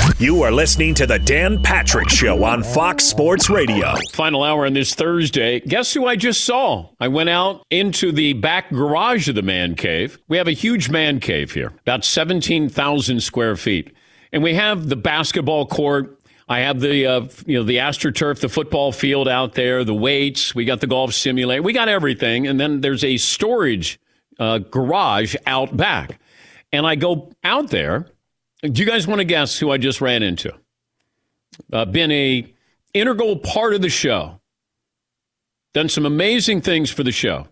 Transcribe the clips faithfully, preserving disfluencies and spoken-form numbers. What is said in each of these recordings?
You are listening to the Dan Patrick Show on Fox Sports Radio. Final hour on this Thursday. Guess who I just saw? I went out into the back garage of the man cave. We have a huge man cave here, about seventeen thousand square feet. And we have the basketball court. I have the uh, you know the AstroTurf, the football field out there, the weights. We got the golf simulator. We got everything. And then there's a storage uh, garage out back. And I go out there. Do you guys want to guess who I just ran into? Uh, been a integral part of the show. Done some amazing things for the show.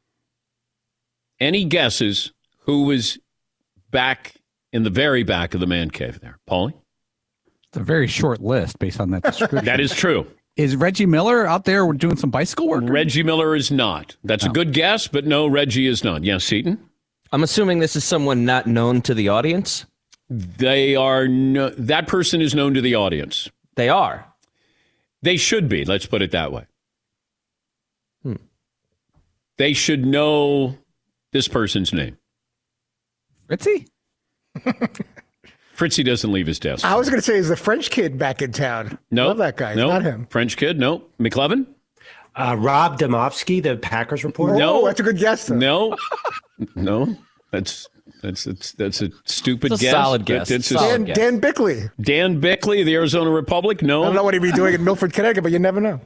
Any guesses who was back in the very back of the man cave there? Paulie? It's a very short list based on that description. That is true. Is Reggie Miller out there doing some bicycle work? Reggie Miller is not. That's no. a good guess, but no, Reggie is not. Yes, Seton? I'm assuming this is someone not known to the audience? They are no, that person is known to the audience. They are. They should be. Let's put it that way. Hmm. They should know this person's name. Fritzy? Fritzy doesn't leave his desk. I was going to say, is the French kid back in town? No, Love that guy. No, Not him. French kid. No, McLevin. Uh, Rob Domofsky, the Packers reporter. Oh, no, that's a good guess. Though. No, no, that's. That's a, that's a stupid it's a guess. Solid guess. It's a, Dan, guess. Dan Bickley. Dan Bickley, the Arizona Republic. No. I don't know what he'd be doing in Milford, Connecticut, but you never know.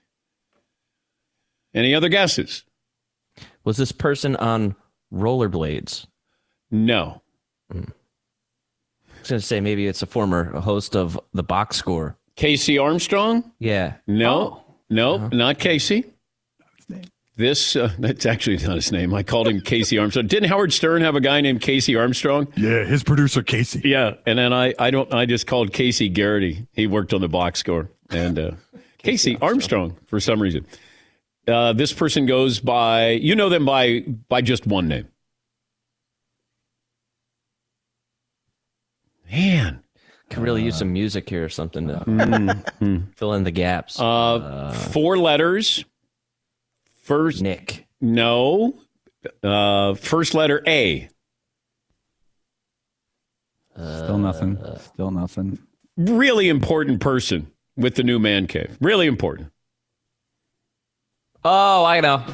Any other guesses? Was this person on rollerblades? No. Hmm. I was going to say maybe it's a former host of the Box Score. Casey Armstrong? Yeah. No. Oh. No, Uh-huh. not Casey. This, uh, that's actually not his name. I called him Casey Armstrong. Didn't Howard Stern have a guy named Casey Armstrong? Yeah, his producer, Casey. Yeah, and then I, I don't, I just called Casey Garrity. He worked on the Box Score. And uh, Casey Armstrong. Armstrong, for some reason. Uh, this person goes by, you know them by by just one name. Man. Could really use some music here or something to mm-hmm. fill in the gaps. Uh, uh, four letters. First, Nick. No. Uh, first letter A. Still nothing. Still nothing. Really important person with the new man cave. Really important. Oh, I know.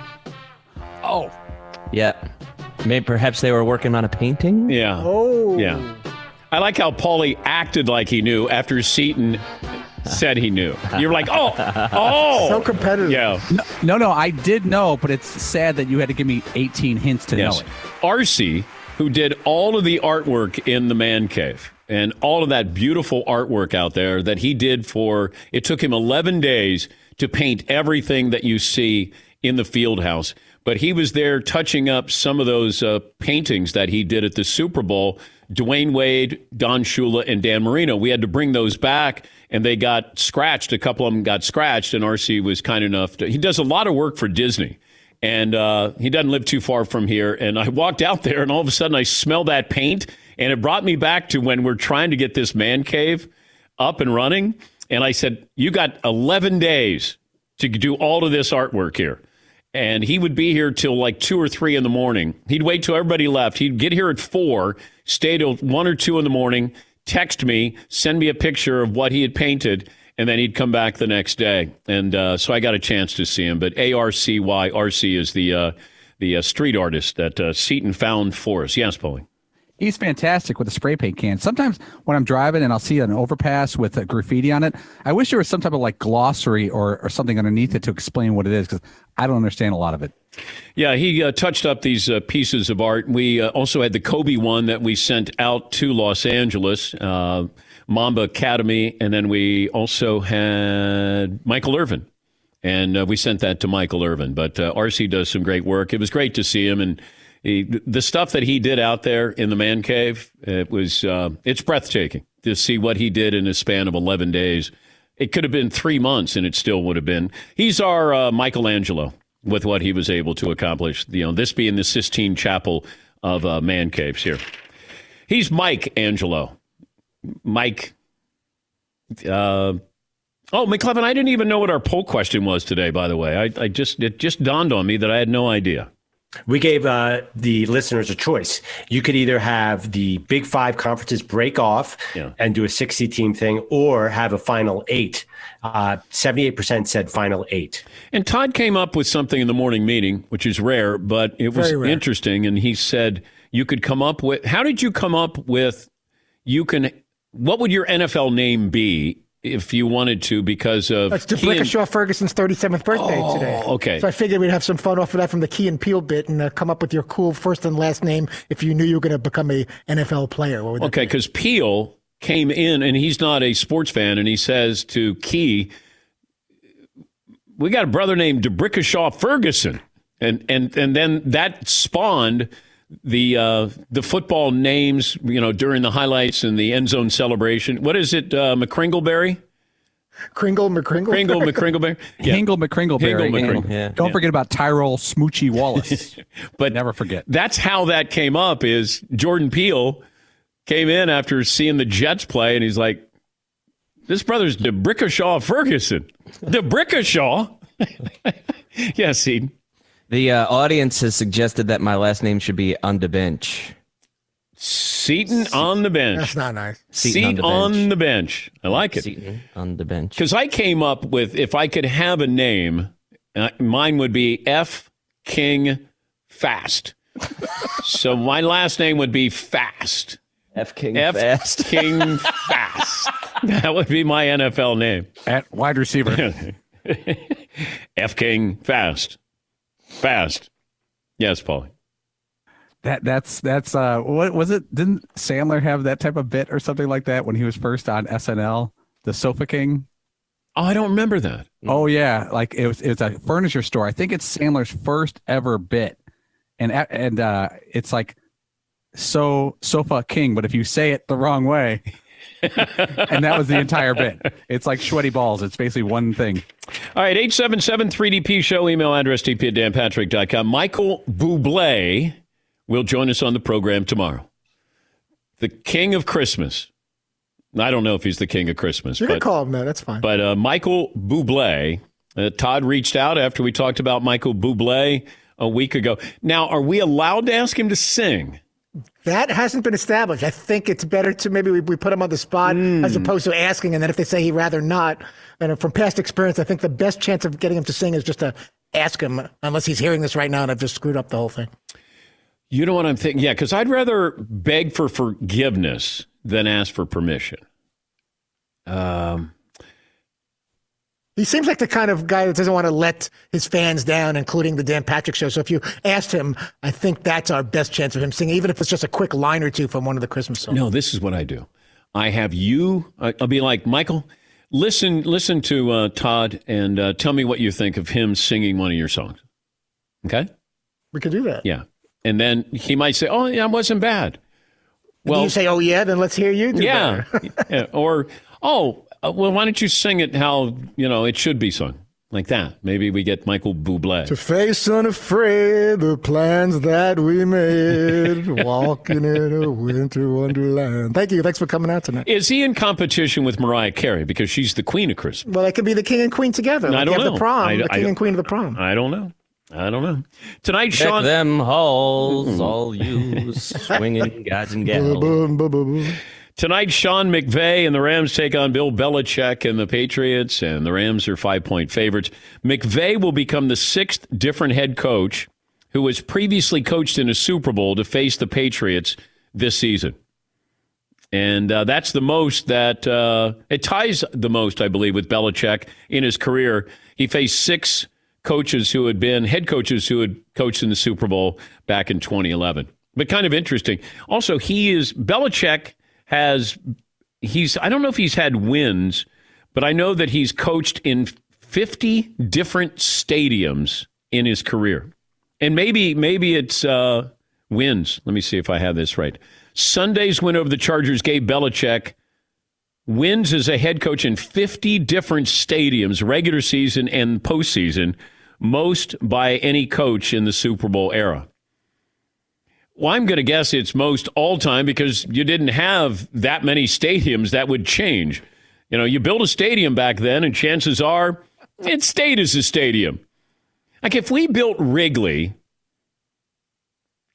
Oh. Yeah. Maybe perhaps they were working on a painting? Yeah. Oh. Yeah. I like how Paulie acted like he knew after Seton said he knew. You're like, oh, oh. So competitive. Yeah. No, no, no, I did know, but it's sad that you had to give me eighteen hints to yes. know it. R C, who did all of the artwork in the man cave and all of that beautiful artwork out there that he did for, it took him eleven days to paint everything that you see in the field house. But he was there touching up some of those uh, paintings that he did at the Super Bowl. Dwayne Wade, Don Shula, and Dan Marino. We had to bring those back, and they got scratched. A couple of them got scratched, and R C was kind enough to. He does a lot of work for Disney, and uh, he doesn't live too far from here. And I walked out there, and all of a sudden I smell that paint, and it brought me back to when we're trying to get this man cave up and running. And I said, you got eleven days to do all of this artwork here. And he would be here till like two or three in the morning. He'd wait till everybody left. He'd get here at four, stay till one or two in the morning, text me, send me a picture of what he had painted, and then he'd come back the next day. And uh, so I got a chance to see him. But A R C Y, R C is the uh, the uh, street artist that uh, Seton found for us. Yes, Paulie. He's fantastic with a spray paint can. Sometimes when I'm driving and I'll see an overpass with a graffiti on it, I wish there was some type of like glossary or, or something underneath it to explain what it is, because I don't understand a lot of it. Yeah, he uh, touched up these uh, pieces of art. We uh, also had the Kobe one that we sent out to Los Angeles, uh, Mamba Academy, and then we also had Michael Irvin. And uh, we sent that to Michael Irvin. But uh, R C does some great work. It was great to see him. And he, the stuff that he did out there in the man cave, it was uh, it's breathtaking to see what he did in a span of eleven days. It could have been three months, and it still would have been. He's our uh, Michelangelo with what he was able to accomplish. You know, this being the Sistine Chapel of uh, man caves here. He's Mike Angelo. Mike. Uh, oh, McLevin, I didn't even know what our poll question was today, by the way. I, I just It just dawned on me that I had no idea. We gave uh, the listeners a choice. You could either have the Big Five conferences break off Yeah. and do a sixty-team thing, or have a final eight. Uh, seventy-eight percent said final eight. And Todd came up with something in the morning meeting, which is rare, but it was Very rare. interesting. And he said you could come up with, how did you come up with, you can, what would your N F L name be if you wanted to because of That's Key and- DeBrickashaw Ferguson's thirty-seventh birthday Oh, today. okay. So I figured we'd have some fun off of that from the Key and Peele bit and uh, come up with your cool first and last name if you knew you were going to become a N F L player. What would that Okay, be? because Peel came in, and he's not a sports fan, and he says to Key, we got a brother named DeBrickashaw Ferguson. And and and then that spawned the uh, the football names, you know, during the highlights and the end zone celebration. What is it, uh, McCringleberry? Kringle McCringle. Kringle McCringleberry? Yeah. Hingle McCringleberry. Hingle And McCringle. Yeah. Don't Yeah. forget about Tyrell Smoochie Wallace. But Never forget. That's how that came up. Is Jordan Peele came in after seeing the Jets play, and he's like, "This brother's DeBrickashaw Ferguson, DeBrickashaw." Yes, he. The uh, audience has suggested that my last name should be on the bench. Seaton on the bench. That's not nice. Seaton Seat on the bench. on the bench. I like it. Seaton on the bench. Because I came up with, if I could have a name, uh, mine would be F. King Fast. So my last name would be Fast. F King F. Fast. King Fast. That would be my N F L name. At wide receiver. F. King Fast. Fast. Yes, Paulie. That that's that's uh what was it? Didn't Sandler have that type of bit or something like that when he was first on S N L? The Sofa King. Oh, I don't remember that. Oh yeah, like it was it was a furniture store. I think it's Sandler's first ever bit, and and uh, it's like so Sofa King, but if you say it the wrong way, and that was the entire bit. It's like sweaty balls. It's basically one thing. All right, eight seven seven three D P show, email address t p at dan patrick dot com. Michael Bublé will join us on the program tomorrow. The king of Christmas. I don't know if he's the king of Christmas. You can but, call him that. That's fine. But uh, Michael Bublé, uh, Todd reached out after we talked about Michael Bublé a week ago. Now, are we allowed to ask him to sing? That hasn't been established. I think it's better to maybe we, we put him on the spot Hmm. as opposed to asking. And then if they say he'd rather not, and from past experience, I think the best chance of getting him to sing is just to ask him, unless he's hearing this right now and I've just screwed up the whole thing. You know what I'm thinking? Yeah, because I'd rather beg for forgiveness than ask for permission. Um, He seems like the kind of guy that doesn't want to let his fans down, including the Dan Patrick Show. So if you asked him, I think that's our best chance of him singing, even if it's just a quick line or two from one of the Christmas songs. no, this is what I do. I have you. I- I'll be like, Michael, listen, listen to uh, Todd and uh, tell me what you think of him singing one of your songs. Okay? We could do that. Yeah. And then he might say, oh, yeah, it wasn't bad. Well, Well, you say, oh, yeah, then let's hear you do yeah. better. Yeah. Or, oh, uh, well, why don't you sing it how, you know, it should be sung? Like that. Maybe we get Michael Bublé. To face unafraid the plans that we made, walking in a winter wonderland. Thank you. Thanks for coming out tonight. Is he in competition with Mariah Carey because she's the queen of Christmas? Well, they could be the king and queen together. I Like don't you have know. the prom, I- the king I- and queen of the prom. I don't know. I don't know. Tonight, Check Sean. them halls, all you swinging guys and gals. Boom, boom, boom, boom. Tonight, Sean McVay and the Rams take on Bill Belichick and the Patriots, and the Rams are five-point favorites. McVay will become the sixth different head coach who was previously coached in a Super Bowl to face the Patriots this season. And uh, that's the most that uh, it ties the most, I believe, with Belichick in his career. He faced six coaches who had been head coaches who had coached in the Super Bowl back in twenty eleven. But kind of interesting. Also, he is Belichick has he's I don't know if he's had wins, but I know that he's coached in fifty different stadiums in his career. And maybe maybe it's uh, wins. Let me see if I have this right. Sunday's win over the Chargers gave Belichick wins as a head coach in fifty different stadiums, regular season and postseason, most by any coach in the Super Bowl era. Well, I'm going to guess it's most all time because you didn't have that many stadiums that would change. You know, you built a stadium back then, and chances are it stayed as a stadium. Like if we built Wrigley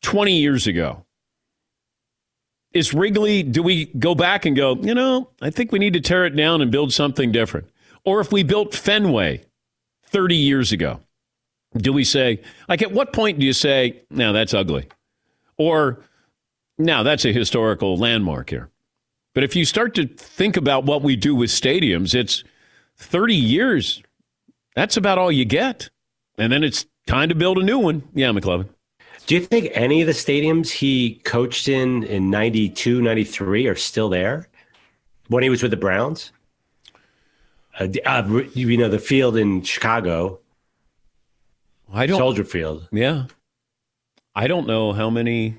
twenty years ago. Is Wrigley, do we go back and go, you know, I think we need to tear it down and build something different? Or if we built Fenway thirty years ago, do we say, like, at what point do you say, no, that's ugly? Or, no, that's a historical landmark here. But if you start to think about what we do with stadiums, it's thirty years. That's about all you get. And then it's time to build a new one. Yeah, McLovin. Do you think any of the stadiums he coached in in ninety-two, ninety-three are still there when he was with the Browns? Uh, uh, you know, the field in Chicago, I don't, Soldier Field. Yeah. I don't know how many.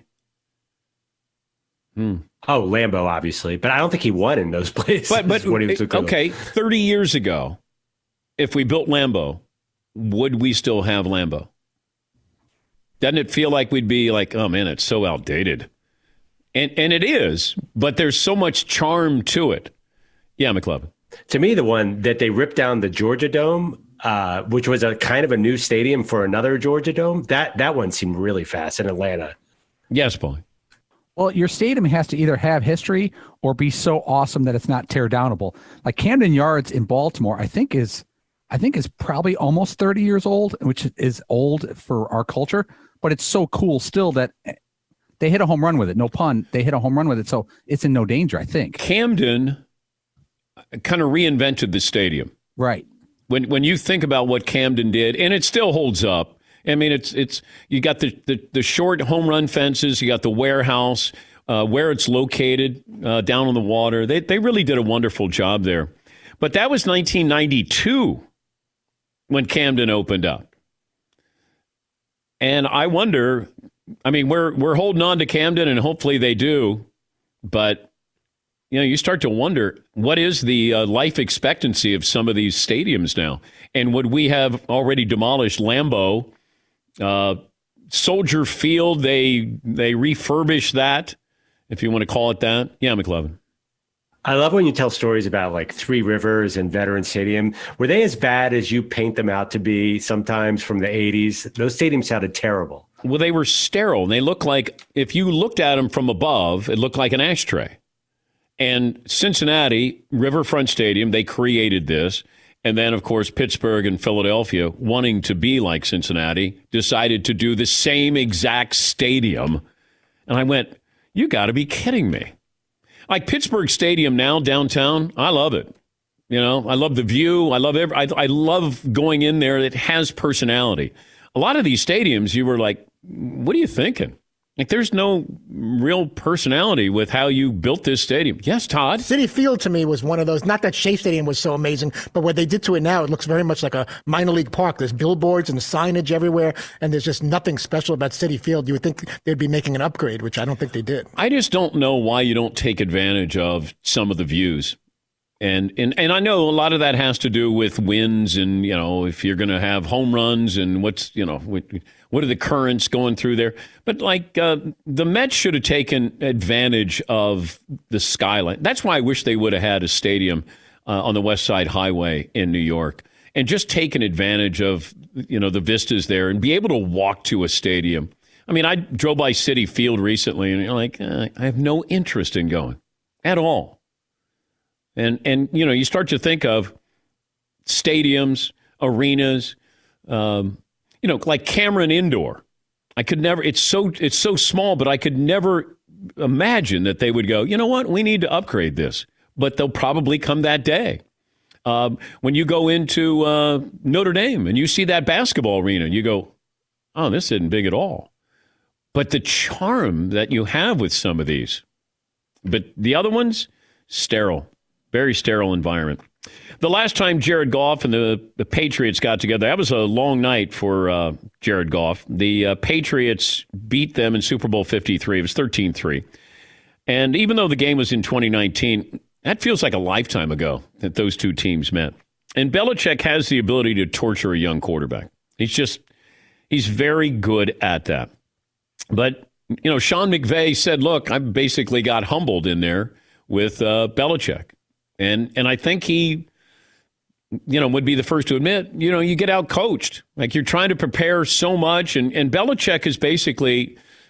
Hmm. Oh, Lambeau, obviously. But I don't think he won in those places. But, but when he was okay, thirty years ago, if we built Lambeau, would we still have Lambeau? Doesn't it feel like we'd be like, oh, man, it's so outdated? And and it is, but there's so much charm to it. Yeah, McLovin. To me, the one that they ripped down the Georgia Dome, uh, which was a kind of a new stadium for another Georgia Dome, that, that one seemed really fast in Atlanta. Yes, Paul. Well, your stadium has to either have history or be so awesome that it's not tear downable. Like Camden Yards in Baltimore, I think is I think is probably almost thirty years old, which is old for our culture. But it's so cool still that they hit a home run with it. No pun. They hit a home run with it. So it's in no danger, I think. Camden kind of reinvented the stadium. Right. When when you think about what Camden did, and it still holds up. I mean, it's it's you got the, the, the short home run fences. You got the warehouse, uh, where it's located uh, down on the water. They, they really did a wonderful job there. But that was nineteen ninety-two when Camden opened up. And I wonder, I mean, we're we're holding on to Camden, and hopefully they do. But, you know, you start to wonder, what is the uh, life expectancy of some of these stadiums now? And would we have already demolished Lambeau? Uh, Soldier Field, they they refurbished that, if you want to call it that. Yeah, McLovin. I love when you tell stories about like Three Rivers and Veterans Stadium. Were they as bad as you paint them out to be sometimes from the eighties? Those stadiums sounded terrible. Well, they were sterile. And they looked like, if you looked at them from above, it looked like an ashtray. And Cincinnati, Riverfront Stadium, they created this. And then, of course, Pittsburgh and Philadelphia, wanting to be like Cincinnati, decided to do the same exact stadium. And I went, you got to be kidding me. Like Pittsburgh Stadium now downtown, I love it. You know, I love the view. I love every, I, I love going in there. It has personality. A lot of these stadiums, you were like, what are you thinking? Like, there's no real personality with how you built this stadium. Yes, Todd? Citi Field, to me, was one of those. Not that Shea Stadium was so amazing, but what they did to it now, it looks very much like a minor league park. There's billboards and signage everywhere, and there's just nothing special about Citi Field. You would think they'd be making an upgrade, which I don't think they did. I just don't know why you don't take advantage of some of the views. And, and and I know a lot of that has to do with winds and, you know, if you're going to have home runs and what's, you know, what, what are the currents going through there. But like uh, the Mets should have taken advantage of the skyline. That's why I wish they would have had a stadium uh, on the West Side Highway in New York and just taken advantage of, you know, the vistas there and be able to walk to a stadium. I mean, I drove by Citi Field recently and you're like, eh, I have no interest in going at all. And, and you know, you start to think of stadiums, arenas, um, you know, like Cameron Indoor. I could never, it's so, it's so small, but I could never imagine that they would go, you know what, we need to upgrade this. But they'll probably come that day. Um, when you go into uh, Notre Dame and you see that basketball arena, you go, oh, this isn't big at all. But the charm that you have with some of these, but the other ones, sterile. Very sterile environment. The last time Jared Goff and the, the Patriots got together, that was a long night for uh, Jared Goff. The uh, Patriots beat them in Super Bowl fifty-three. It was thirteen three. And even though the game was in twenty nineteen, that feels like a lifetime ago that those two teams met. And Belichick has the ability to torture a young quarterback. He's just, he's very good at that. But, you know, Sean McVay said, look, I basically got humbled in there with uh, Belichick. And and I think he, you know, would be the first to admit, you know, you get out coached. Like you're trying to prepare so much. And, and Belichick is basically,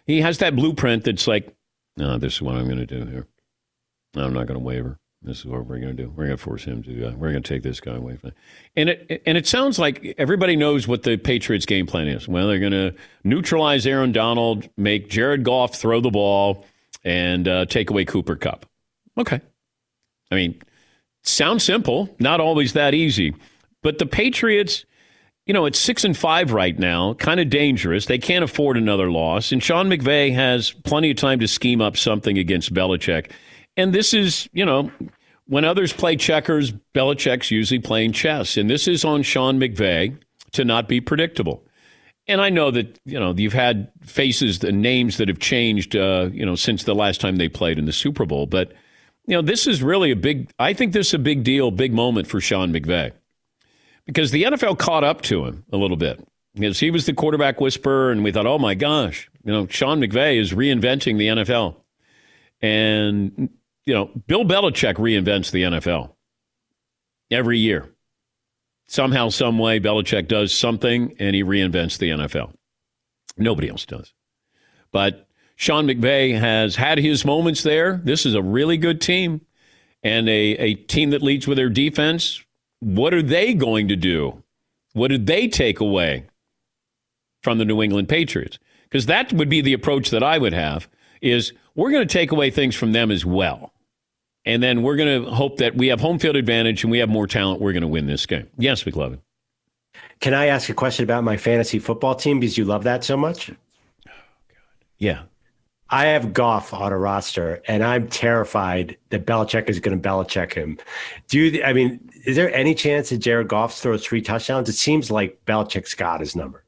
He has that blueprint that's like, no, this is what I'm going to do here. I'm not going to waver. This is what we're going to do. We're going to force him to. Uh, we're going to take this guy away from it. And it and it sounds like everybody knows what the Patriots' game plan is. Well, they're going to neutralize Aaron Donald, make Jared Goff throw the ball, and uh, take away Cooper Kupp. Okay. I mean, sounds simple. Not always that easy. But the Patriots, you know, it's six and five right now. Kind of dangerous. They can't afford another loss. And Sean McVay has plenty of time to scheme up something against Belichick. And this is, you know, when others play checkers, Belichick's usually playing chess. And this is on Sean McVay to not be predictable. And I know that, you know, you've had faces and names that have changed, uh, you know, since the last time they played in the Super Bowl. But, you know, this is really a big, I think this is a big deal, big moment for Sean McVay. Because the N F L caught up to him a little bit. Because he was the quarterback whisperer, and we thought, oh, my gosh, you know, Sean McVay is reinventing the N F L. And you know, Bill Belichick reinvents the N F L every year. Somehow, some way, Belichick does something, and he reinvents the N F L. Nobody else does. But Sean McVay has had his moments there. This is a really good team, and a, a team that leads with their defense. What are they going to do? What did they take away from the New England Patriots? Because that would be the approach that I would have, is we're going to take away things from them as well. And then we're going to hope that we have home field advantage and we have more talent. We're going to win this game. Yes, McLovin. Can I ask a question about my fantasy football team because you love that so much? Oh, God. Yeah. I have Goff on a roster, and I'm terrified that Belichick is going to Belichick him. Do you? I mean, is there any chance that Jared Goff throws three touchdowns? It seems like Belichick's got his number.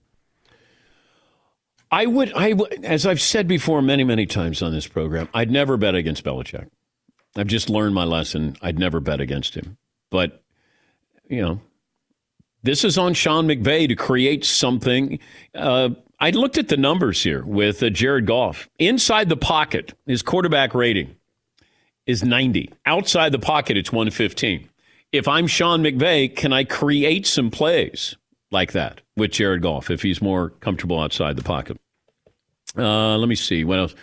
I would, I would, as I've said before many, many times on this program, I'd never bet against Belichick. I've just learned my lesson. I'd never bet against him. But, you know, this is on Sean McVay to create something. Uh, I looked at the numbers here with uh, Jared Goff. Inside the pocket, his quarterback rating is ninety. Outside the pocket, it's one fifteen. If I'm Sean McVay, can I create some plays like that with Jared Goff if he's more comfortable outside the pocket? Uh, let me see. What else?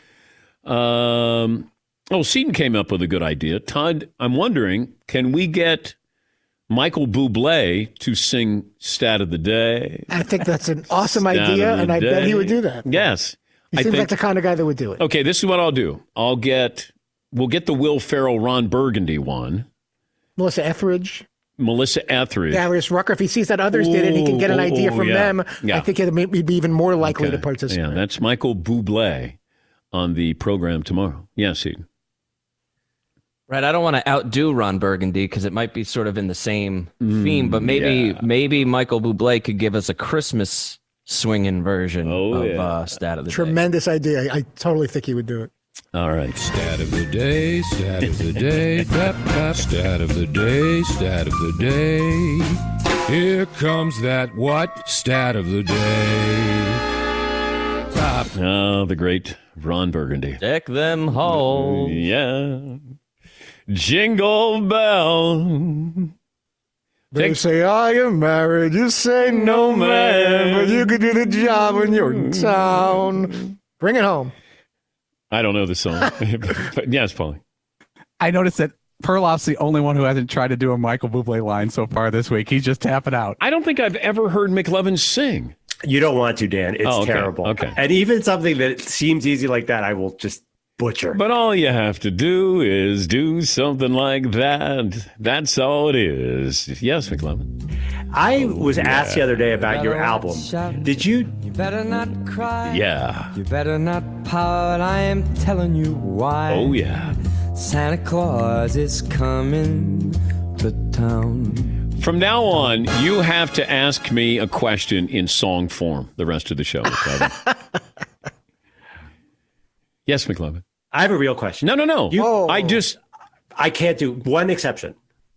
Um, oh, Seton came up with a good idea. Todd, I'm wondering, can we get Michael Bublé to sing Stat of the Day? I think that's an awesome Stat idea, and I day. bet he would do that. Yes. He I seems think, like the kind of guy that would do it. Okay, this is what I'll do. I'll get, we'll get the Will Ferrell, Ron Burgundy one. Melissa Etheridge. Melissa Etheridge. Darius Rucker. If he sees that others ooh, did it, he can get an ooh, idea from yeah. them. Yeah. I think he'd be even more likely okay. to participate. Yeah, that's Michael Bublé on the program tomorrow. Yes, Seton. Right, I don't want to outdo Ron Burgundy because it might be sort of in the same mm, theme, but maybe yeah. maybe Michael Bublé could give us a Christmas swinging version oh, of yeah. uh, Stat of the Tremendous Day. idea. I totally think he would do it. All right. Stat of the day, stat of the day, dap, dap, stat of the day, stat of the day. Here comes that what? Stat of the day. Top. Oh, the great Ron Burgundy. Deck them halls. Yeah. Jingle bell. They Take- say, are you married? You say, no, man. But you could do the job when you're in town. Bring it home. I don't know the song. But yes, Paulie. I noticed that Perloff's the only one who hasn't tried to do a Michael Bublé line so far this week. He's just tapping out. I don't think I've ever heard McLovin sing. You don't want to, Dan. It's oh, okay. terrible. Okay. And even something that seems easy like that, I will just butcher. But all you have to do is do something like that. That's all it is. Yes, McLovin. I was asked the other day about your album. Did you? You better not cry. Yeah. You better not pout. I am telling you why. Oh, yeah. Santa Claus is coming to town. From now on, you have to ask me a question in song form the rest of the show. Yes, McLovin. I have a real question. No, no, no. You, I just... I can't do one exception.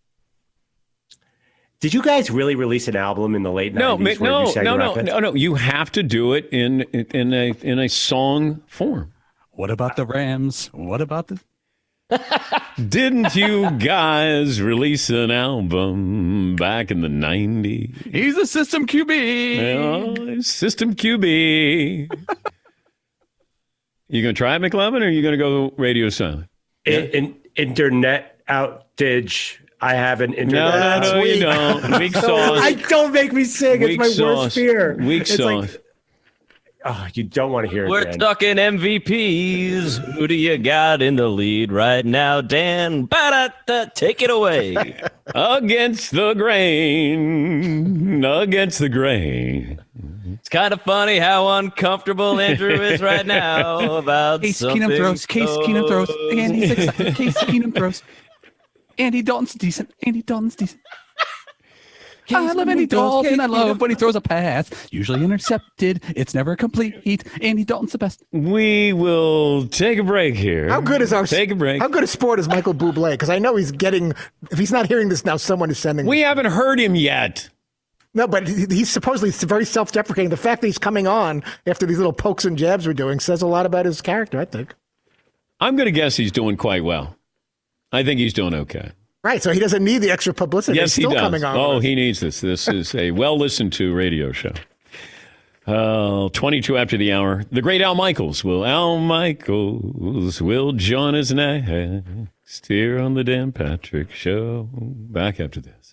Did you guys really release an album in the late no, nineties? No, where you no, no, no, no, no. You have to do it in in a in a song form. What about the Rams? What about the... Didn't you guys release an album back in the nineties? He's a System Q B. Oh, System Q B. You going to try it, McLovin, or are you going to go radio silent? In, in, internet outage. I have an internet. No, no, no, you don't. Weak sauce. I don't make me sing. Weak it's my sauce. worst fear. Weak it's sauce. Like, oh, you don't want to hear it. We're Dan. talking M V Ps. Who do you got in the lead right now, Dan? Ba-da-da, take it away. Against the grain. Against the grain. It's kind of funny how uncomfortable Andrew is right now about Case something. Keenum throws. Case Keenum throws. Andy's excited. Case Keenum throws. Andy Dalton's decent. Andy Dalton's decent. I love Andy Dalton. I love when he throws a pass. Usually intercepted. It's never complete. Andy Dalton's the best. We will take a break here. how good is our Take a break. How good a sport is Michael Bublé? Because I know he's getting. If he's not hearing this now, someone is sending. We haven't heard him yet. No, but he- he's supposedly very self-deprecating. The fact that he's coming on after these little pokes and jabs we're doing says a lot about his character, I think. I'm going to guess he's doing quite well. I think he's doing okay. Right, so he doesn't need the extra publicity. Yes, he's still he does. coming on. Oh, with us. he needs this. This is a well-listened to radio show. Uh, twenty-two after the hour. The great Al Michaels will. Al Michaels will join us next here on the Dan Patrick Show. Back after this.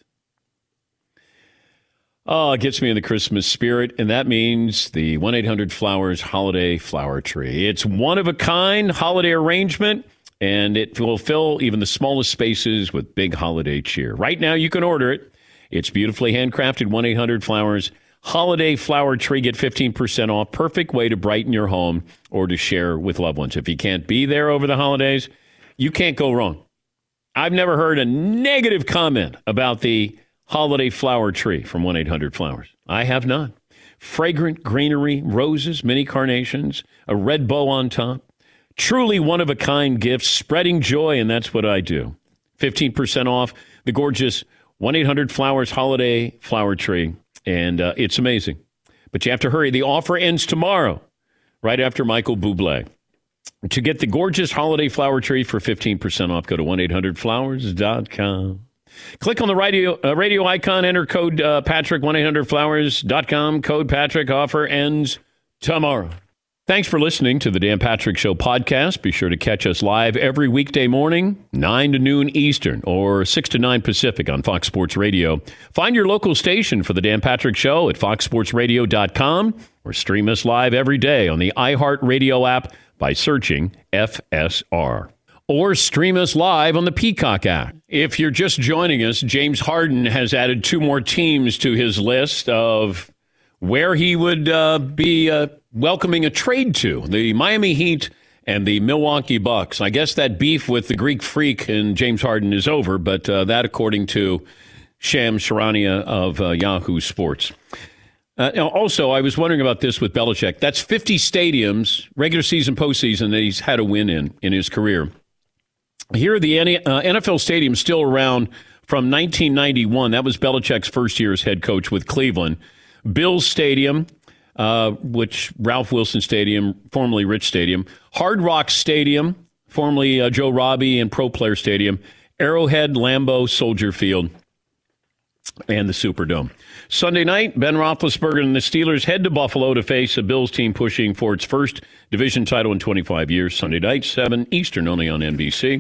Oh, it gets me in the Christmas spirit, and that means the one eight hundred Flowers Holiday Flower Tree. It's one of a kind holiday arrangement, and it will fill even the smallest spaces with big holiday cheer. Right now, you can order it. It's beautifully handcrafted one eight hundred Flowers Holiday Flower Tree. Get fifteen percent off. Perfect way to brighten your home or to share with loved ones. If you can't be there over the holidays, you can't go wrong. I've never heard a negative comment about the Holiday Flower Tree from one eight hundred Flowers. I have not. Fragrant greenery, roses, mini carnations, a red bow on top. Truly one-of-a-kind gifts, spreading joy, and that's what I do. fifteen percent off the gorgeous one eight hundred Flowers Holiday Flower Tree, and uh, it's amazing. But you have to hurry. The offer ends tomorrow, right after Michael Bublé. To get the gorgeous Holiday Flower Tree for fifteen percent off, go to one eight hundred flowers dot com. Click on the radio uh, radio icon, enter code uh, Patrick, one eight hundred flowers dot com. Code Patrick. Offer ends tomorrow. Thanks for listening to the Dan Patrick Show podcast. Be sure to catch us live every weekday morning, nine to noon Eastern or six to nine Pacific on Fox Sports Radio. Find your local station for the Dan Patrick Show at fox sports radio dot com or stream us live every day on the iHeartRadio app by searching F S R. Or stream us live on the Peacock app. If you're just joining us, James Harden has added two more teams to his list of where he would uh, be uh, welcoming a trade to. The Miami Heat and the Milwaukee Bucks. I guess that beef with the Greek Freak and James Harden is over, but uh, that according to Shams Charania of uh, Yahoo Sports. Uh, also, I was wondering about this with Belichick. That's fifty stadiums, regular season, postseason, that he's had a win in in his career. Here are the N F L stadiums still around from nineteen ninety-one. That was Belichick's first year as head coach with Cleveland. Bills Stadium, uh, which Ralph Wilson Stadium, formerly Rich Stadium. Hard Rock Stadium, formerly uh, Joe Robbie and Pro Player Stadium. Arrowhead, Lambeau, Soldier Field, and the Superdome. Sunday night, Ben Roethlisberger and the Steelers head to Buffalo to face a Bills team pushing for its first division title in twenty-five years. Sunday night, seven Eastern, only on N B C.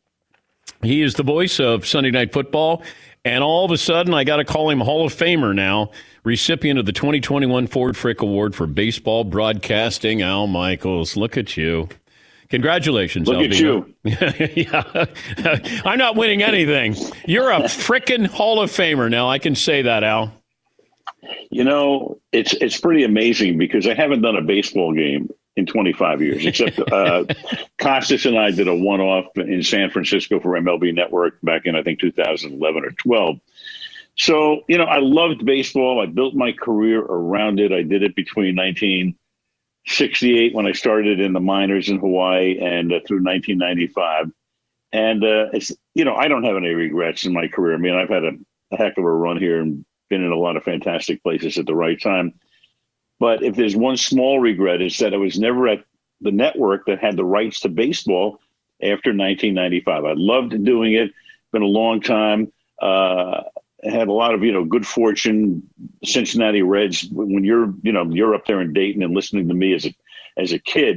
He is the voice of Sunday Night Football, and all of a sudden, I got to call him Hall of Famer now, recipient of the twenty twenty-one Ford Frick Award for Baseball Broadcasting, Al Michaels. Look at you. Congratulations, Look Albino. at you. Yeah. I'm not winning anything. You're a frickin' Hall of Famer now. I can say that, Al. You know, it's it's pretty amazing because I haven't done a baseball game in twenty-five years, except uh, Costas and I did a one-off in San Francisco for M L B Network back in, I think, two thousand eleven or twelve. So, you know, I loved baseball. I built my career around it. I did it between nineteen sixty-eight when I started in the minors in Hawaii and uh, through nineteen ninety-five. And, uh, it's you know, I don't have any regrets in my career. I mean, I've had a, a heck of a run here and been in a lot of fantastic places at the right time. But if there's one small regret, it's that I was never at the network that had the rights to baseball after nineteen ninety-five. I loved doing it. Been a long time. Uh, had a lot of, you know, good fortune. Cincinnati Reds, when you're, you know, you're up there in Dayton and listening to me as a, as a kid,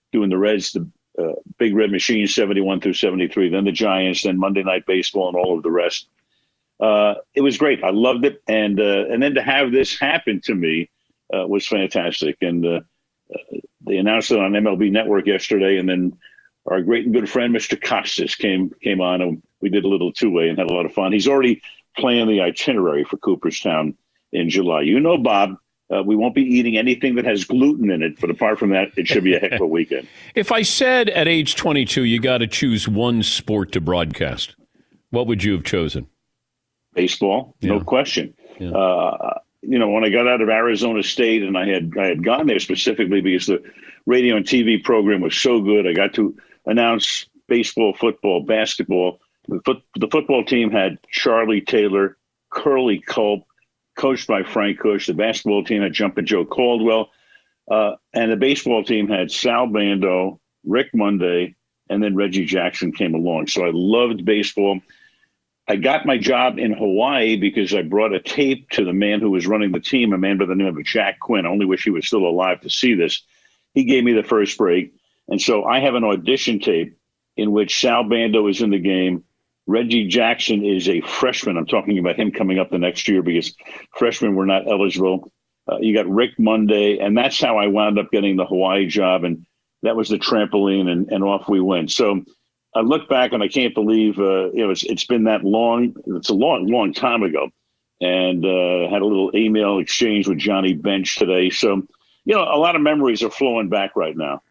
doing the Reds, the uh, Big Red Machine, seventy-one through seventy-three, then the Giants, then Monday Night Baseball, and all of the rest. Uh, it was great. I loved it, and uh, and then to have this happen to me uh, was fantastic. And uh, uh, they announced it on M L B Network yesterday, and then our great and good friend Mister Costas came came on, and we did a little two way and had a lot of fun. He's already playing the itinerary for Cooperstown in July. You know, Bob, uh, we won't be eating anything that has gluten in it, but apart from that, it should be a heck of a weekend. If I said at age twenty-two you got to choose one sport to broadcast, what would you have chosen? Baseball, Yeah. no question. Yeah. Uh, you know, when I got out of Arizona State, and I had I had gone there specifically because the radio and T V program was so good, I got to announce baseball, football, basketball. The, foot, the football team had Charlie Taylor, Curly Culp, coached by Frank Kush. The basketball team had Jumpin' Joe Caldwell. Uh, and the baseball team had Sal Bando, Rick Monday, and then Reggie Jackson came along. So I loved baseball. I got my job in Hawaii because I brought a tape to the man who was running the team, a man by the name of Jack Quinn. I only wish he was still alive to see this. He gave me the first break. And so I have an audition tape in which Sal Bando is in the game. Reggie Jackson is a freshman. I'm talking about him coming up the next year because freshmen were not eligible. Uh, you got Rick Monday, and that's how I wound up getting the Hawaii job. And that was the trampoline, and, and off we went. So I look back and I can't believe, uh, you know, it's, it's been that long. It's a long, long time ago. And uh, had a little email exchange with Johnny Bench today. So, you know, a lot of memories are flowing back right now.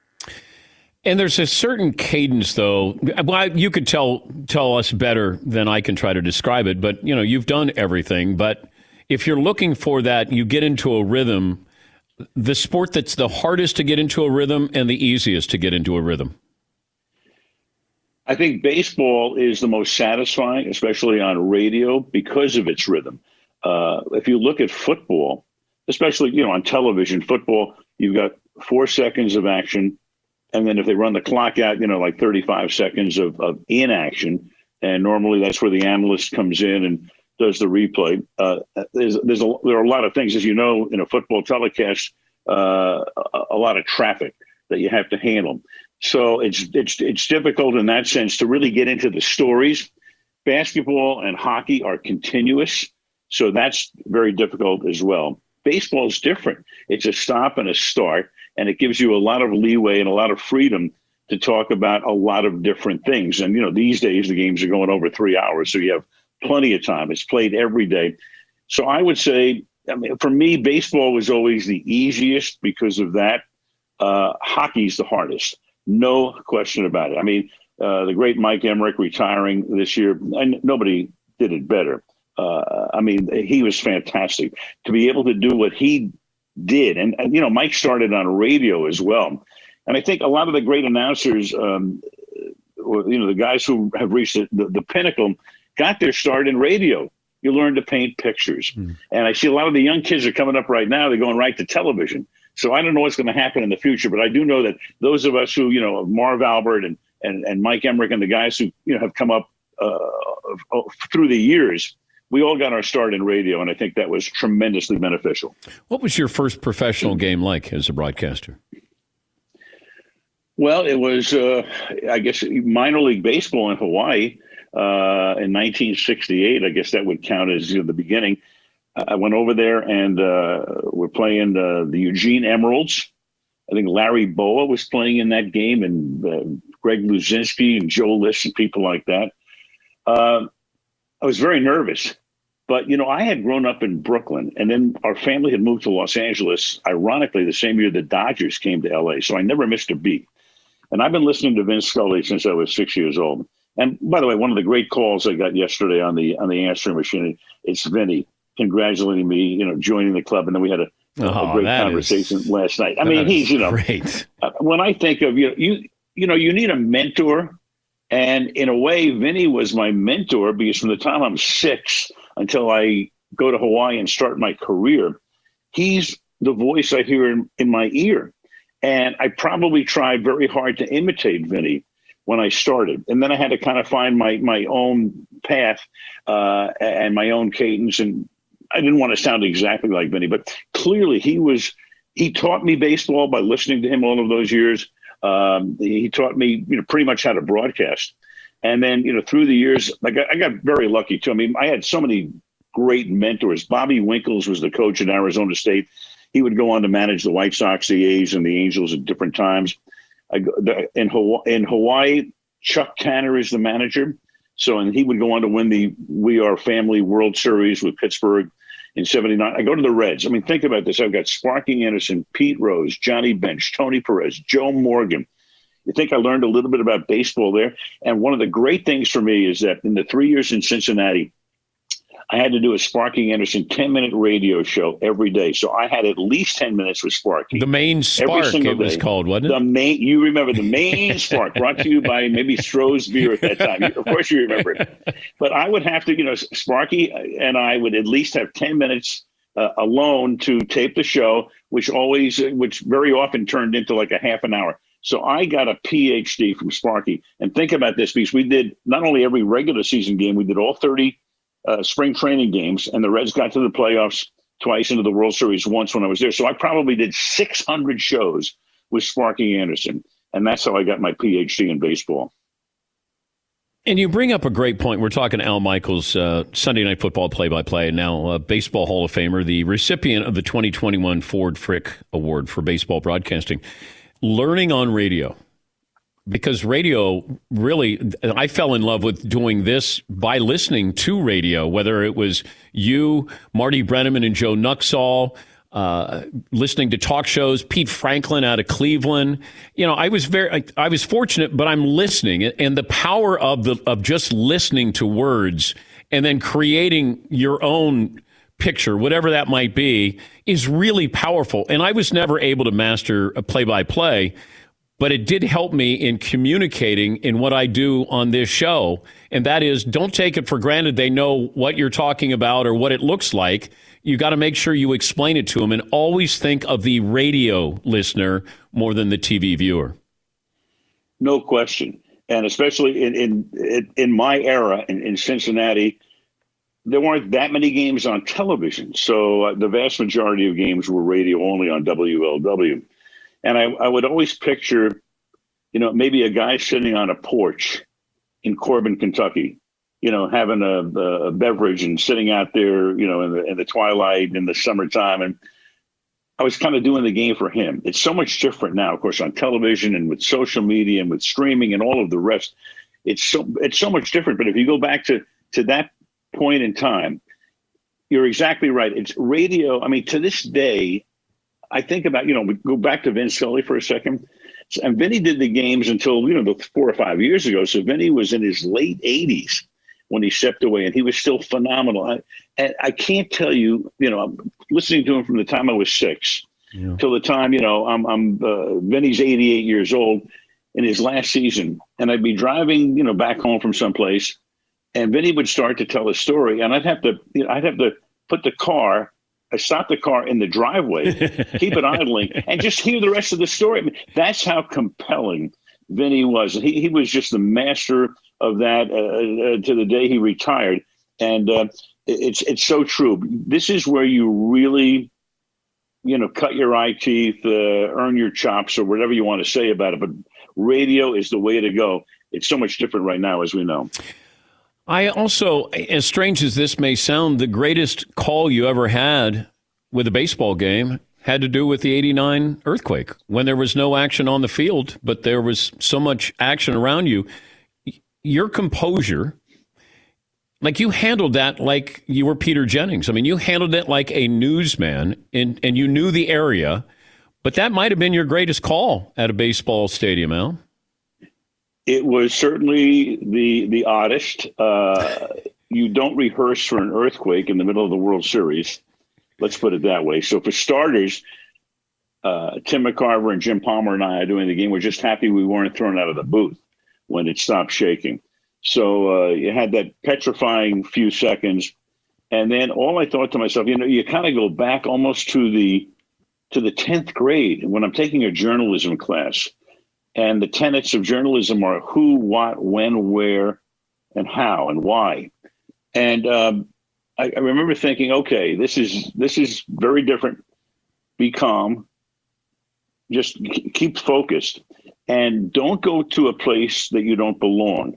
And there's a certain cadence, though. Well, you could tell tell us better than I can try to describe it. But, you know, you've done everything. But if you're looking for that, you get into a rhythm. The sport that's the hardest to get into a rhythm and the easiest to get into a rhythm. I think baseball is the most satisfying, especially on radio, because of its rhythm. Uh, if you look at football, especially, you know, on television, football, you've got four seconds of action. And then if they run the clock out, you know, like thirty-five seconds of, of inaction, and normally that's where the analyst comes in and does the replay. Uh, there's there's a, there are a lot of things, as you know, in a football telecast, uh, a, a lot of traffic that you have to handle. So it's it's it's difficult in that sense to really get into the stories. Basketball and hockey are continuous, so that's very difficult as well. Baseball is different. It's a stop and a start, and it gives you a lot of leeway and a lot of freedom to talk about a lot of different things. And, you know, these days the games are going over three hours, so you have plenty of time. It's played every day. So I would say, I mean, for me, baseball was always the easiest because of that. Uh, hockey's the hardest. No question about it. I mean, uh, the great Mike Emmerich retiring this year, and nobody did it better. Uh, I mean, he was fantastic to be able to do what he did. And, and, you know, Mike started on radio as well. And I think a lot of the great announcers, um, or, you know, the guys who have reached the, the, the pinnacle got their start in radio. You learn to paint pictures. Mm. And I see a lot of the young kids are coming up right now. They're going right to television. So I don't know what's going to happen in the future, but I do know that those of us who, you know, Marv Albert and, and, and Mike Emmerich and the guys who, you know, have come up uh, through the years, we all got our start in radio, and I think that was tremendously beneficial. What was your first professional game like as a broadcaster? Well, it was, uh, I guess, minor league baseball in Hawaii uh, in nineteen sixty-eight. I guess that would count as, you know, the beginning. I went over there, and uh, we're playing uh, the Eugene Emeralds. I think Larry Boa was playing in that game, and uh, Greg Luzinski and Joe List and people like that. Uh, I was very nervous, but, you know, I had grown up in Brooklyn, and then our family had moved to Los Angeles, ironically, the same year the Dodgers came to L A, so I never missed a beat. And I've been listening to Vince Scully since I was six years old. And by the way, one of the great calls I got yesterday on the on the answering machine, it's Vinny congratulating me, you know, joining the club. And then we had a, oh, a great conversation is, last night. I mean, he's, you know, great. Uh, when I think of, you know, you, you know, you need a mentor. And in a way, Vinny was my mentor because from the time I'm six until I go to Hawaii and start my career, he's the voice I hear in, in my ear. And I probably tried very hard to imitate Vinny when I started. And then I had to kind of find my my own path uh, and my own cadence. And I didn't want to sound exactly like Vinny, but clearly he was, he taught me baseball by listening to him all of those years. Um, he taught me, you know, pretty much how to broadcast. And then, you know, through the years, I got, I got very lucky too. I mean, I had so many great mentors. Bobby Winkles was the coach at Arizona State. He would go on to manage the White Sox, the A's, and the Angels at different times. I, the, in, Hawaii, in Hawaii, Chuck Tanner is the manager. So, and he would go on to win the We Are Family World Series with Pittsburgh in seventy-nine. I go to the Reds. I mean, think about this. I've got Sparky Anderson, Pete Rose, Johnny Bench, Tony Perez, Joe Morgan. You think I learned a little bit about baseball there? And one of the great things for me is that in the three years in Cincinnati, I had to do a Sparky Anderson ten-minute radio show every day. So I had at least ten minutes with Sparky. The Main Spark, it was day. called, wasn't it? The main, you remember the Main Spark, brought to you by maybe Stroh's Beer at that time. Of course you remember it. But I would have to, you know, Sparky and I would at least have ten minutes uh, alone to tape the show, which always, which very often turned into like a half an hour. So I got a P H D from Sparky. And think about this, because we did not only every regular season game, we did all thirty Uh, spring training games, and the Reds got to the playoffs twice, into the World Series once when I was there. So I probably did six hundred shows with Sparky Anderson, and that's how I got my P H D in baseball. And you bring up a great point. We're talking Al Michaels, uh, Sunday Night Football play-by-play, and now uh, Baseball Hall of Famer, the recipient of the twenty twenty-one Ford Frick Award for baseball broadcasting. Learning on radio. Because radio, really, I fell in love with doing this by listening to radio, whether it was you, Marty Brenneman and Joe Nuxall, uh, listening to talk shows, Pete Franklin out of Cleveland. You know, I was very, I, I was fortunate, but I'm listening. And the power of the of just listening to words and then creating your own picture, whatever that might be, is really powerful. And I was never able to master a play-by-play, but it did help me in communicating in what I do on this show. And that is, don't take it for granted they know what you're talking about or what it looks like. You got to make sure you explain it to them, and always think of the radio listener more than the T V viewer. No question. And especially in in, in my era in, in Cincinnati, there weren't that many games on television. So uh, the vast majority of games were radio only on W L W. And I, I would always picture, you know, maybe a guy sitting on a porch in Corbin, Kentucky, you know, having a, a beverage and sitting out there, you know, in the, in the twilight in the summertime. And I was kind of doing the game for him. It's so much different now, of course, on television and with social media and with streaming and all of the rest. It's so it's so much different. But if you go back to, to that point in time, you're exactly right. It's radio. I mean, to this day, I think about, you know, we go back to Vin Scully for a second. And Vinny did the games until, you know, four or five years ago. So Vinny was in his late eighties when he stepped away, and he was still phenomenal. I, and I can't tell you, you know, I'm listening to him from the time I was six yeah. till the time, you know, I'm, I'm uh, Vinny's eighty-eight years old in his last season. And I'd be driving, you know, back home from someplace, and Vinny would start to tell a story, and I'd have to, you know, I'd have to put the car I stopped the car in the driveway, keep it idling, and just hear the rest of the story. I mean, that's how compelling Vinny was. He he was just the master of that uh, uh, to the day he retired. And uh, it's it's so true. This is where you really, you know, cut your eye teeth, uh, earn your chops, or whatever you want to say about it. But radio is the way to go. It's so much different right now, as we know. I also, as strange as this may sound, the greatest call you ever had with a baseball game had to do with the eighty-nine earthquake, when there was no action on the field, but there was so much action around you. Your composure, like you handled that like you were Peter Jennings. I mean, you handled it like a newsman, and, and you knew the area, but that might have been your greatest call at a baseball stadium, Al. It was certainly the the oddest. Uh, you don't rehearse for an earthquake in the middle of the World Series. Let's put it that way. So for starters, uh, Tim McCarver and Jim Palmer and I are doing the game. We're just happy we weren't thrown out of the booth when it stopped shaking. So uh, you had that petrifying few seconds. And then all I thought to myself, you know, you kind of go back almost to the to the tenth grade when I'm taking a journalism class. And the tenets of journalism are who, what, when, where, and how, and why. And um, I, I remember thinking, okay, this is this is very different. Be calm. Just keep focused. And don't go to a place that you don't belong.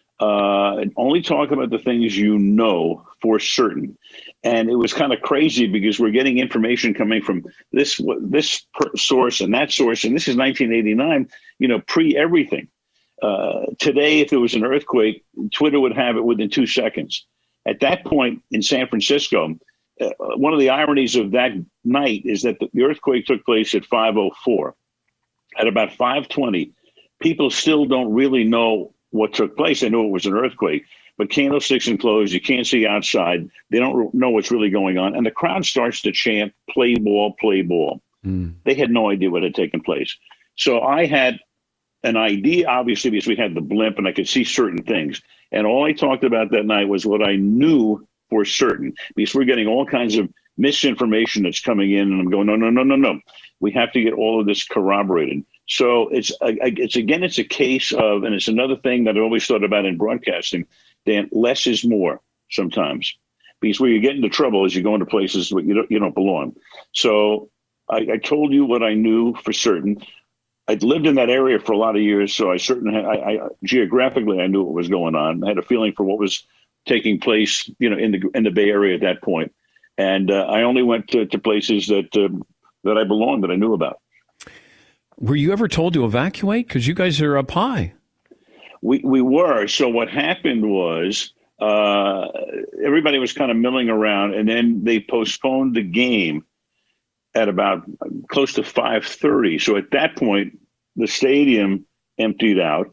Uh, only talk about the things you know for certain. And it was kind of crazy because we're getting information coming from this this source and that source. And this is nineteen eighty-nine, you know, pre everything. Uh, today, if there was an earthquake, Twitter would have it within two seconds. At that point in San Francisco, uh, one of the ironies of that night is that the earthquake took place at five oh four. At about five twenty, people still don't really know what took place. They knew it was an earthquake, but candlesticks enclosed, you can't see outside. They don't know what's really going on. And the crowd starts to chant, play ball, play ball. Mm. They had no idea what had taken place. So I had an idea, obviously, because we had the blimp and I could see certain things. And all I talked about that night was what I knew for certain, because we're getting all kinds of misinformation that's coming in. And I'm going, no, no, no, no, no. We have to get all of this corroborated. So it's, it's again, it's a case of, and it's another thing that I always thought about in broadcasting, Dan, less is more sometimes. Because where you get into trouble is you go into places where you don't, you don't belong. So I, I told you what I knew for certain. I'd lived in that area for a lot of years, so I certainly, had, I, I geographically, I knew what was going on. I had a feeling for what was taking place, you know, in the in the Bay Area at that point. And uh, I only went to, to places that uh, that I belonged, that I knew about. Were you ever told to evacuate? Because you guys are up high. We we were. So what happened was uh, everybody was kind of milling around, and then they postponed the game at about close to five thirty. So at that point, the stadium emptied out,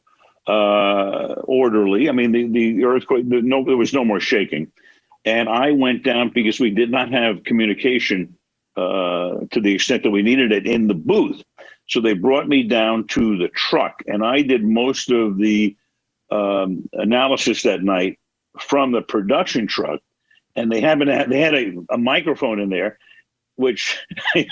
uh, orderly. I mean, the, the earthquake, the, no, there was no more shaking. And I went down because we did not have communication uh, to the extent that we needed it in the booth. So they brought me down to the truck, and I did most of the um, analysis that night from the production truck. And they haven't had, they had a, a microphone in there, which I,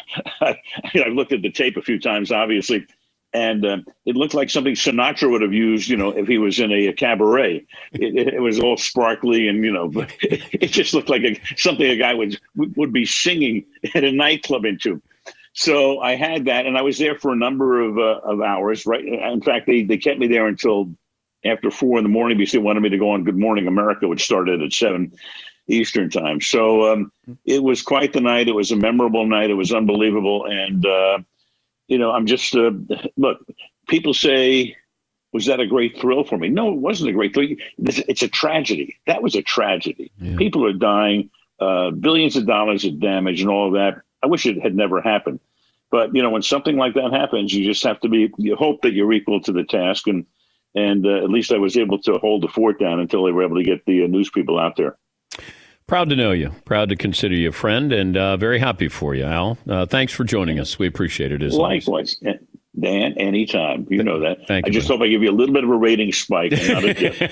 I looked at the tape a few times, obviously, and uh, it looked like something Sinatra would have used, you know, if he was in a, a cabaret. It, it, it was all sparkly and, you know, but it, it just looked like a, something a guy would would be singing at a nightclub into. So I had that, and I was there for a number of uh, of hours. Right, in fact, they they kept me there until after four in the morning because they wanted me to go on Good Morning America, which started at seven Eastern time. So um, it was quite the night. It was a memorable night. It was unbelievable. And, uh, you know, I'm just, uh, look, people say, was that a great thrill for me? No, it wasn't a great thrill. It's, it's a tragedy. That was a tragedy. Yeah. People are dying, uh, billions of dollars of damage and all of that. I wish it had never happened. But, you know, when something like that happens, you just have to be, you hope that you're equal to the task. And, and uh, at least I was able to hold the fort down until they were able to get the uh, news people out there. Proud to know you. Proud to consider you a friend, and uh, very happy for you, Al. Uh, thanks for joining us. We appreciate it as always. Likewise, Dan. Anytime. You know that. Thank you. I just man. hope I give you a little bit of a rating spike. And not a dip.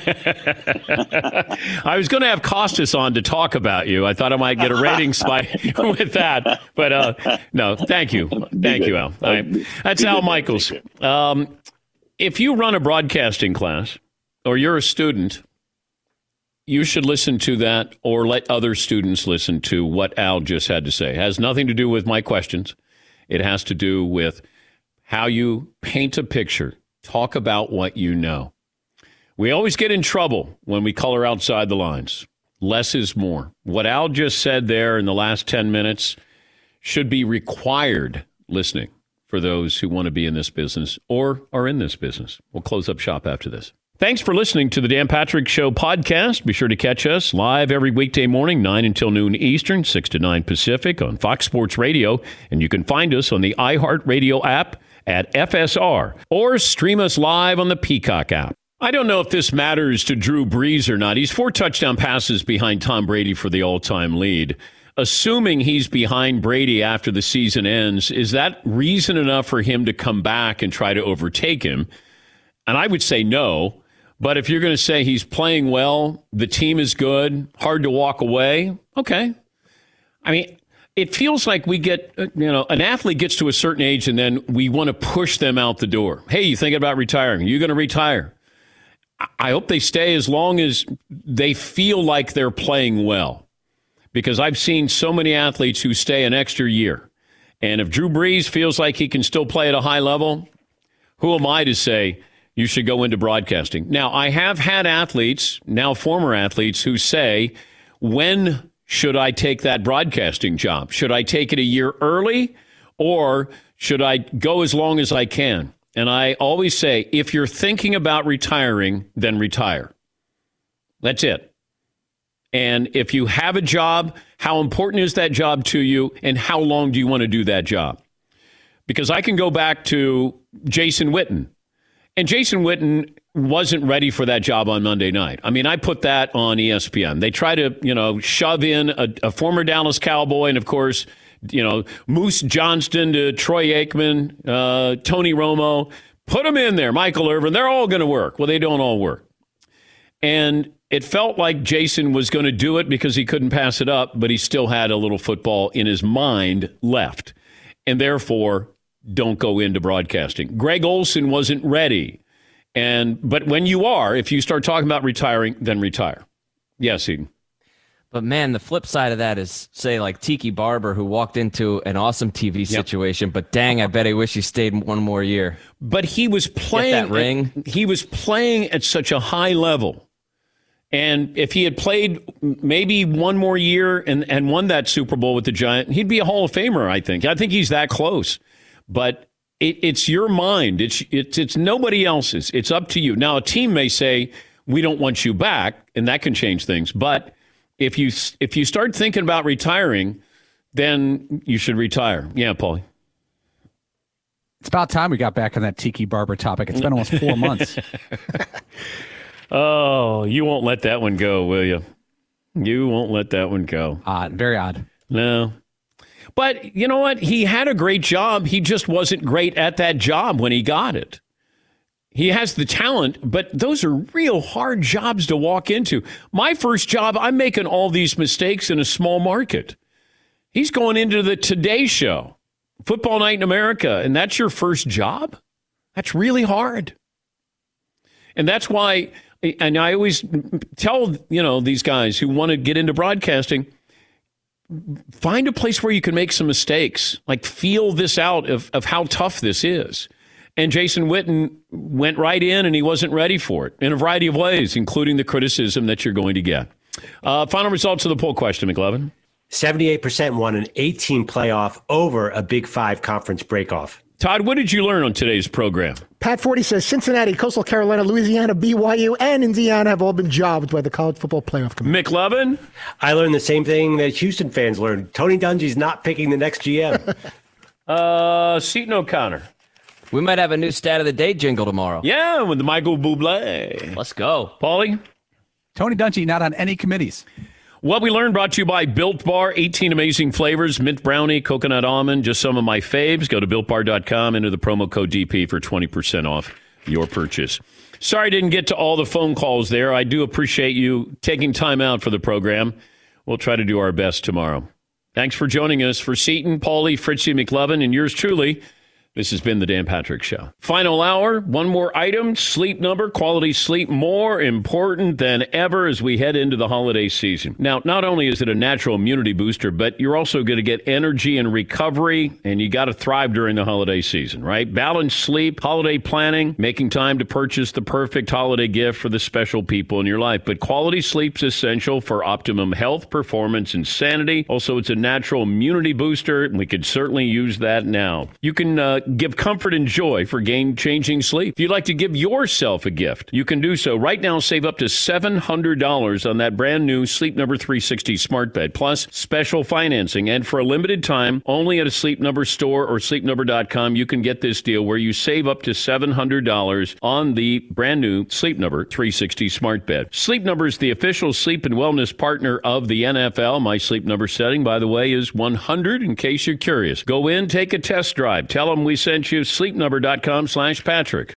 I was going to have Costas on to talk about you. I thought I might get a rating spike with that, but uh, no. Thank you. Thank you, Al. Right. That's Al Michaels. Um, if you run a broadcasting class, or you're a student, you should listen to that or let other students listen to what Al just had to say. It has nothing to do with my questions. It has to do with how you paint a picture. Talk about what you know. We always get in trouble when we color outside the lines. Less is more. What Al just said there in the last ten minutes should be required listening for those who want to be in this business or are in this business. We'll close up shop after this. Thanks for listening to the Dan Patrick Show podcast. Be sure to catch us live every weekday morning, nine until noon Eastern, six to nine Pacific on Fox Sports Radio. And you can find us on the iHeartRadio app at F S R or stream us live on the Peacock app. I don't know if this matters to Drew Brees or not. He's four touchdown passes behind Tom Brady for the all-time lead. Assuming he's behind Brady after the season ends, is that reason enough for him to come back and try to overtake him? And I would say no. But if you're going to say he's playing well, the team is good, hard to walk away, okay. I mean, it feels like we get, you know, an athlete gets to a certain age and then we want to push them out the door. Hey, you thinking about retiring? Are you going to retire? I hope they stay as long as they feel like they're playing well. Because I've seen so many athletes who stay an extra year. And if Drew Brees feels like he can still play at a high level, who am I to say you should go into broadcasting? Now, I have had athletes, now former athletes, who say, when should I take that broadcasting job? Should I take it a year early, or should I go as long as I can? And I always say, if you're thinking about retiring, then retire. That's it. And if you have a job, how important is that job to you, and how long do you want to do that job? Because I can go back to Jason Witten. And Jason Witten wasn't ready for that job on Monday night. I mean, I put that on E S P N. They try to, you know, shove in a, a former Dallas Cowboy and, of course, you know, Moose Johnston to Troy Aikman, uh, Tony Romo. Put them in there, Michael Irvin. They're all going to work. Well, they don't all work. And it felt like Jason was going to do it because he couldn't pass it up, but he still had a little football in his mind left. And therefore, don't go into broadcasting. Greg Olson wasn't ready. And but when you are, if you start talking about retiring, then retire. Yes, Eden. But man, the flip side of that is, say, like Tiki Barber, who walked into an awesome T V situation, yep. but dang, I bet I wish he stayed one more year. But he was playing Get that ring. At, he was playing at such a high level. And if he had played maybe one more year and, and won that Super Bowl with the Giants, he'd be a Hall of Famer, I think. I think he's that close. But it, it's your mind. It's, it's, it's nobody else's. It's up to you. Now, a team may say, we don't want you back, and that can change things. But if you if you start thinking about retiring, then you should retire. Yeah, Paulie. It's about time we got back on that Tiki Barber topic. It's been almost four months. Oh, you won't let that one go, will you? You won't let that one go. Odd, very odd. No. But you know what? He had a great job. He just wasn't great at that job when he got it. He has the talent, but those are real hard jobs to walk into. My first job, I'm making all these mistakes in a small market. He's going into the Today Show, Football Night in America, and that's your first job? That's really hard. And that's why, and I always tell, you know, these guys who want to get into broadcasting, find a place where you can make some mistakes, like feel this out of, of how tough this is. And Jason Witten went right in, and he wasn't ready for it in a variety of ways, including the criticism that you're going to get. Uh, final results of the poll question, McLevin. seventy-eight percent won an eighteen playoff over a Big Five conference breakoff. Todd, what did you learn on today's program? Pat forty says Cincinnati, Coastal Carolina, Louisiana, B Y U, and Indiana have all been jobbed by the College Football Playoff Committee. McLevin? I learned the same thing that Houston fans learned. Tony Dungy's not picking the next G M. uh, Seton O'Connor. We might have a new stat of the day jingle tomorrow. Yeah, with the Michael Bublé. Let's go. Paulie? Tony Dungy not on any committees. What we learned brought to you by Built Bar. eighteen amazing flavors, mint brownie, coconut almond, just some of my faves. Go to built bar dot com, enter the promo code D P for twenty percent off your purchase. Sorry I didn't get to all the phone calls there. I do appreciate you taking time out for the program. We'll try to do our best tomorrow. Thanks for joining us. For Seton, Paulie, Fritzy, McLevin, and yours truly, this has been the Dan Patrick Show. Final hour, one more item, sleep number, quality sleep, more important than ever as we head into the holiday season. Now, not only is it a natural immunity booster, but you're also going to get energy and recovery, and you got to thrive during the holiday season, right? Balanced sleep, holiday planning, making time to purchase the perfect holiday gift for the special people in your life. But quality sleep's essential for optimum health, performance, and sanity. Also, it's a natural immunity booster, and we could certainly use that now. You can uh, give comfort and joy for game-changing sleep. If you'd like to give yourself a gift, you can do so. Right now, save up to seven hundred dollars on that brand new Sleep Number three sixty smart bed, plus special financing. And for a limited time, only at a Sleep Number store or sleep number dot com, you can get this deal where you save up to seven hundred dollars on the brand new Sleep Number three sixty smart bed. Sleep Number is the official sleep and wellness partner of the N F L. My Sleep Number setting, by the way, is one hundred, in case you're curious. Go in, take a test drive. Tell them we sent you. sleep number dot com slash Patrick.